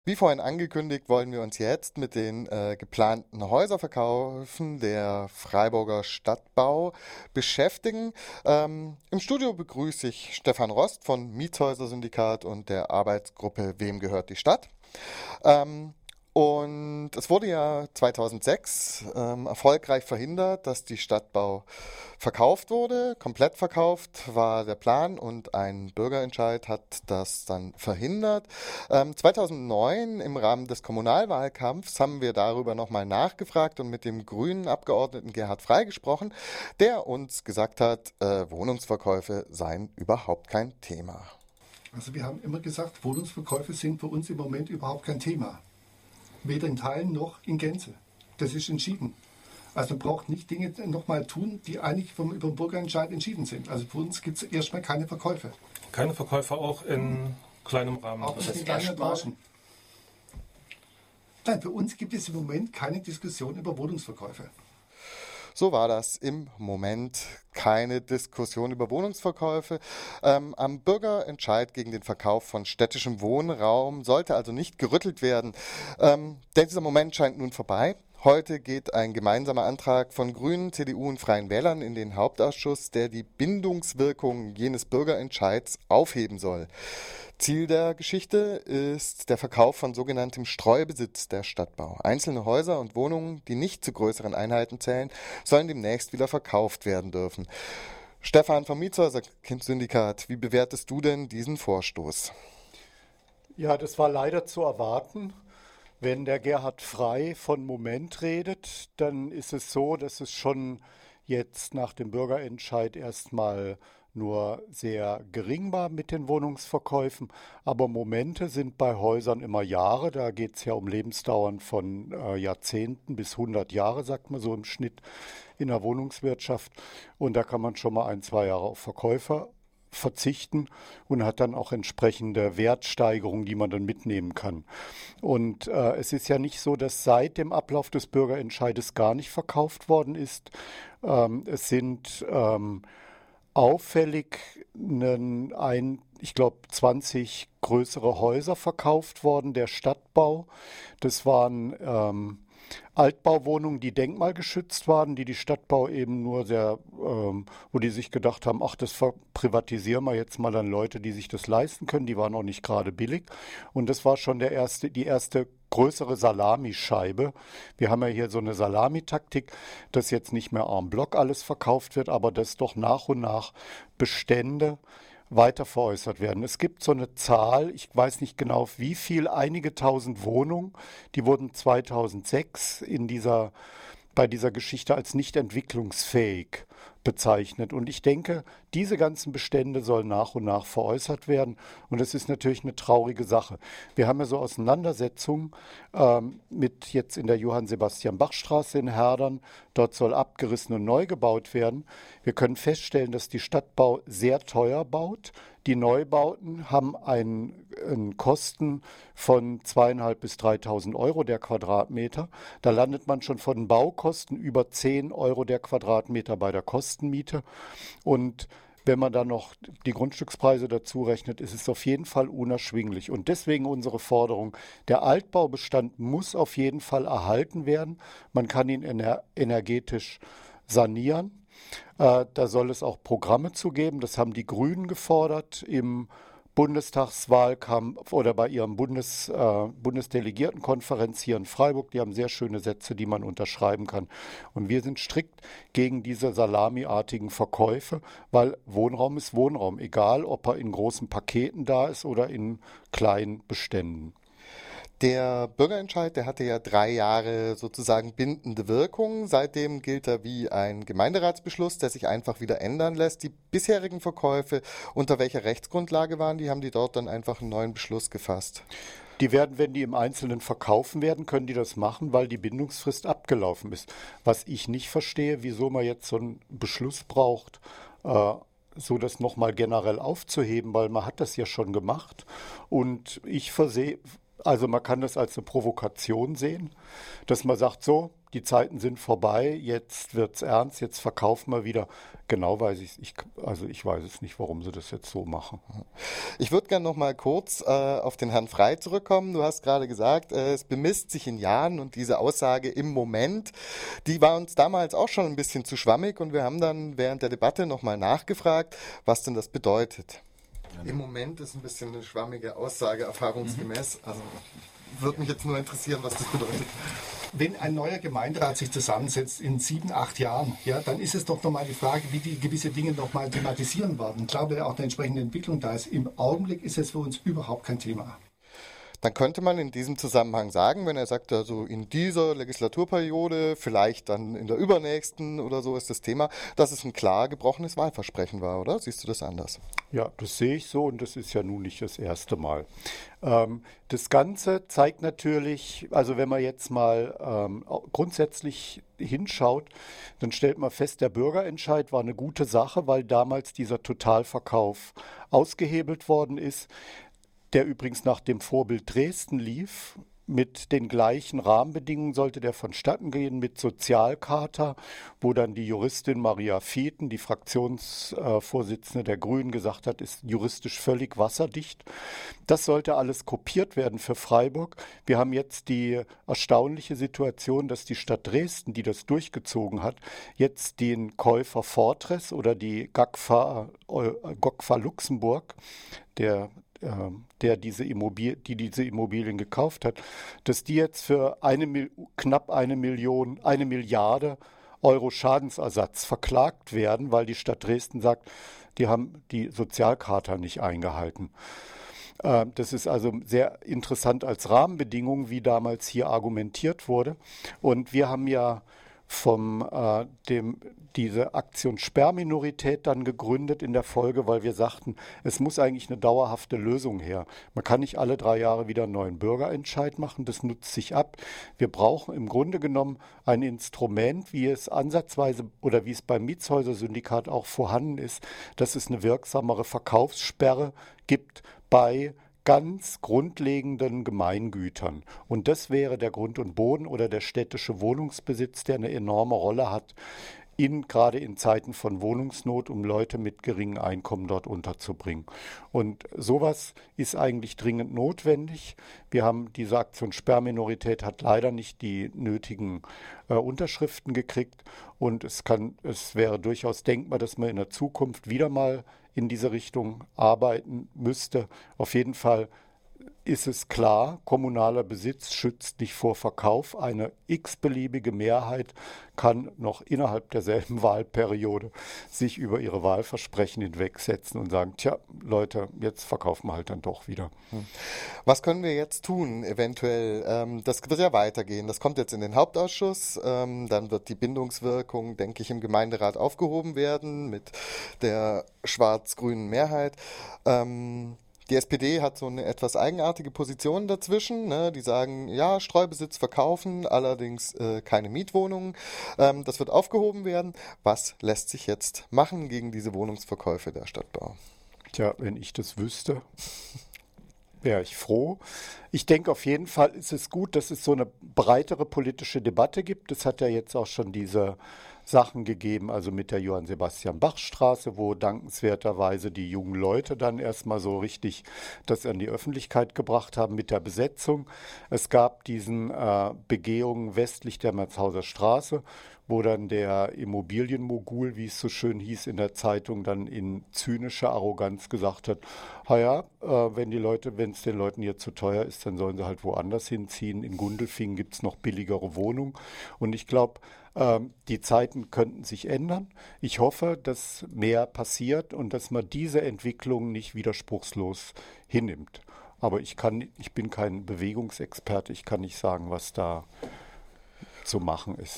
Wie vorhin angekündigt, wollen wir uns jetzt mit den geplanten Häuserverkaufen der Freiburger Stadtbau beschäftigen. Im Studio begrüße ich Stefan Rost von Mietshäuser-Syndikat und der Arbeitsgruppe Wem gehört die Stadt? Ähm, und es wurde ja 2006 erfolgreich verhindert, dass die Stadtbau verkauft wurde. Komplett verkauft war der Plan und ein Bürgerentscheid hat das dann verhindert. 2009 im Rahmen des Kommunalwahlkampfs haben wir darüber nochmal nachgefragt und mit dem grünen Abgeordneten Gerhard Frey gesprochen, der uns gesagt hat, Wohnungsverkäufe seien überhaupt kein Thema. Also wir haben immer gesagt, Wohnungsverkäufe sind für uns im Moment überhaupt kein Thema. Weder in Teilen noch in Gänze. Das ist entschieden. Also man braucht nicht Dinge nochmal tun, die eigentlich über den Bürgerentscheid entschieden sind. Also für uns gibt es erstmal keine Verkäufe. Keine Verkäufe auch in kleinem Rahmen? Auch nicht in kleinen Branchen. Nein, für uns gibt es im Moment keine Diskussion über Wohnungsverkäufe. So war das im Moment keine Diskussion über Wohnungsverkäufe. Am Bürgerentscheid gegen den Verkauf von städtischem Wohnraum sollte also nicht gerüttelt werden. Denn dieser Moment scheint nun vorbei. Heute geht ein gemeinsamer Antrag von Grünen, CDU und Freien Wählern in den Hauptausschuss, der die Bindungswirkung jenes Bürgerentscheids aufheben soll. Ziel der Geschichte ist der Verkauf von sogenanntem Streubesitz der Stadtbau. Einzelne Häuser und Wohnungen, die nicht zu größeren Einheiten zählen, sollen demnächst wieder verkauft werden dürfen. Stefan vom Mietshäuser-Syndikat, wie bewertest du denn diesen Vorstoß? Ja, das war leider zu erwarten. Wenn der Gerhard Frey von Moment redet, dann ist es so, dass es schon jetzt nach dem Bürgerentscheid erstmal nur sehr gering war mit den Wohnungsverkäufen. Aber Momente sind bei Häusern immer Jahre. Da geht es ja um Lebensdauern von Jahrzehnten bis 100 Jahre, sagt man so im Schnitt in der Wohnungswirtschaft. Und da kann man schon mal 1, 2 Jahre auf Verkäufer verzichten und hat dann auch entsprechende Wertsteigerungen, die man dann mitnehmen kann. Und es ist ja nicht so, dass seit dem Ablauf des Bürgerentscheides gar nicht verkauft worden ist. Es sind auffällig ich glaube, 20 größere Häuser verkauft worden, der Stadtbau. Das waren Altbauwohnungen, die denkmalgeschützt waren, die Stadtbau eben nur wo die sich gedacht haben, ach, das privatisieren wir jetzt mal an Leute, die sich das leisten können. Die waren auch nicht gerade billig. Und das war schon die erste größere Salamischeibe. Wir haben ja hier so eine Salamitaktik, dass jetzt nicht mehr en bloc alles verkauft wird, aber dass doch nach und nach Bestände weiter veräußert werden. Es gibt so eine Zahl, ich weiß nicht genau wie viel, einige tausend Wohnungen, die wurden 2006 bei dieser Geschichte als nicht entwicklungsfähig bezeichnet. Und ich denke, diese ganzen Bestände sollen nach und nach veräußert werden. Und das ist natürlich eine traurige Sache. Wir haben ja so Auseinandersetzungen mit jetzt in der Johann-Sebastian-Bach-Straße in Herdern. Dort soll abgerissen und neu gebaut werden. Wir können feststellen, dass die Stadtbau sehr teuer baut. Die Neubauten haben einen Kosten von 2.500 bis 3.000 Euro der Quadratmeter. Da landet man schon von den Baukosten über 10 Euro der Quadratmeter bei der Kostenmiete. Und wenn man dann noch die Grundstückspreise dazu rechnet, ist es auf jeden Fall unerschwinglich. Und deswegen unsere Forderung, der Altbaubestand muss auf jeden Fall erhalten werden. Man kann ihn energetisch sanieren. Da soll es auch Programme zu geben. Das haben die Grünen gefordert im Bundestagswahlkampf oder bei ihrem Bundesdelegiertenkonferenz hier in Freiburg. Die haben sehr schöne Sätze, die man unterschreiben kann. Und wir sind strikt gegen diese salamiartigen Verkäufe, weil Wohnraum ist Wohnraum, egal ob er in großen Paketen da ist oder in kleinen Beständen. Der Bürgerentscheid, der hatte ja 3 Jahre sozusagen bindende Wirkung. Seitdem gilt er wie ein Gemeinderatsbeschluss, der sich einfach wieder ändern lässt. Die bisherigen Verkäufe, unter welcher Rechtsgrundlage waren die? Haben die dort dann einfach einen neuen Beschluss gefasst? Die werden, wenn die im Einzelnen verkaufen werden, können die das machen, weil die Bindungsfrist abgelaufen ist. Was ich nicht verstehe, wieso man jetzt so einen Beschluss braucht, so das nochmal generell aufzuheben, weil man hat das ja schon gemacht. Und ich Also man kann das als eine Provokation sehen, dass man sagt, so, die Zeiten sind vorbei, jetzt wird's ernst, jetzt verkaufen wir wieder. Genau weiß also ich weiß es nicht, warum sie das jetzt so machen. Ich würde gerne noch mal kurz auf den Herrn Frey zurückkommen. Du hast gerade gesagt, es bemisst sich in Jahren und diese Aussage im Moment, die war uns damals auch schon ein bisschen zu schwammig und wir haben dann während der Debatte noch mal nachgefragt, was denn das bedeutet. Im Moment ist ein bisschen eine schwammige Aussage, erfahrungsgemäß. Also würde mich jetzt nur interessieren, was das bedeutet. Wenn ein neuer Gemeinderat sich zusammensetzt in 7, 8 Jahren, ja, dann ist es doch nochmal die Frage, wie die gewisse Dinge nochmal thematisieren werden. Klar, weil auch eine entsprechende Entwicklung da ist. Im Augenblick ist es für uns überhaupt kein Thema. Dann könnte man in diesem Zusammenhang sagen, wenn er sagt, also in dieser Legislaturperiode, vielleicht dann in der übernächsten oder so ist das Thema, dass es ein klar gebrochenes Wahlversprechen war, oder? Siehst du das anders? Ja, das sehe ich so und das ist ja nun nicht das erste Mal. Das Ganze zeigt natürlich, also wenn man jetzt mal grundsätzlich hinschaut, dann stellt man fest, der Bürgerentscheid war eine gute Sache, weil damals dieser Totalverkauf ausgehebelt worden ist, der übrigens nach dem Vorbild Dresden lief. Mit den gleichen Rahmenbedingungen sollte der vonstatten gehen, mit Sozialcharta, wo dann die Juristin Maria Feten, die Fraktionsvorsitzende der Grünen, gesagt hat, ist juristisch völlig wasserdicht. Das sollte alles kopiert werden für Freiburg. Wir haben jetzt die erstaunliche Situation, dass die Stadt Dresden, die das durchgezogen hat, jetzt den Käufer Fortress oder die GAGFA Luxemburg, die diese Immobilien gekauft hat, dass die jetzt für knapp 1 Milliarde Euro Schadensersatz verklagt werden, weil die Stadt Dresden sagt, die haben die Sozialcharta nicht eingehalten. Das ist also sehr interessant als Rahmenbedingung, wie damals hier argumentiert wurde. Und wir haben ja diese Aktion Sperrminorität dann gegründet in der Folge, weil wir sagten, es muss eigentlich eine dauerhafte Lösung her. Man kann nicht alle 3 Jahre wieder einen neuen Bürgerentscheid machen, das nutzt sich ab. Wir brauchen im Grunde genommen ein Instrument, wie es ansatzweise oder wie es beim Mietshäuser-Syndikat auch vorhanden ist, dass es eine wirksamere Verkaufssperre gibt bei ganz grundlegenden Gemeingütern. Und das wäre der Grund und Boden oder der städtische Wohnungsbesitz, der eine enorme Rolle hat, gerade in Zeiten von Wohnungsnot, um Leute mit geringen Einkommen dort unterzubringen. Und sowas ist eigentlich dringend notwendig. Wir haben diese Aktion Sperrminorität hat leider nicht die nötigen Unterschriften gekriegt. Und es wäre durchaus denkbar, dass man in der Zukunft wieder mal in diese Richtung arbeiten müsste. Auf jeden Fall ist es klar, kommunaler Besitz schützt nicht vor Verkauf. Eine x-beliebige Mehrheit kann noch innerhalb derselben Wahlperiode sich über ihre Wahlversprechen hinwegsetzen und sagen, tja, Leute, jetzt verkaufen wir halt dann doch wieder. Was können wir jetzt tun, eventuell? Das wird ja weitergehen. Das kommt jetzt in den Hauptausschuss. Dann wird die Bindungswirkung, denke ich, im Gemeinderat aufgehoben werden mit der schwarz-grünen Mehrheit. Die SPD hat so eine etwas eigenartige Position dazwischen. Ne? Die sagen, ja, Streubesitz verkaufen, allerdings keine Mietwohnungen. Das wird aufgehoben werden. Was lässt sich jetzt machen gegen diese Wohnungsverkäufe der Stadtbau? Tja, wenn ich das wüsste, wäre ich froh. Ich denke, auf jeden Fall ist es gut, dass es so eine breitere politische Debatte gibt. Es hat ja jetzt auch schon diese Sachen gegeben, also mit der Johann-Sebastian-Bach-Straße, wo dankenswerterweise die jungen Leute dann erstmal so richtig das an die Öffentlichkeit gebracht haben mit der Besetzung. Es gab diesen Begehungen westlich der Merzhauser Straße, wo dann der Immobilienmogul, wie es so schön hieß in der Zeitung, dann in zynischer Arroganz gesagt hat, naja, wenn es den Leuten hier zu teuer ist, dann sollen sie halt woanders hinziehen. In Gundelfingen gibt es noch billigere Wohnungen. Und ich glaube, die Zeiten könnten sich ändern. Ich hoffe, dass mehr passiert und dass man diese Entwicklung nicht widerspruchslos hinnimmt. Aber ich bin kein Bewegungsexperte, ich kann nicht sagen, was da zu machen ist.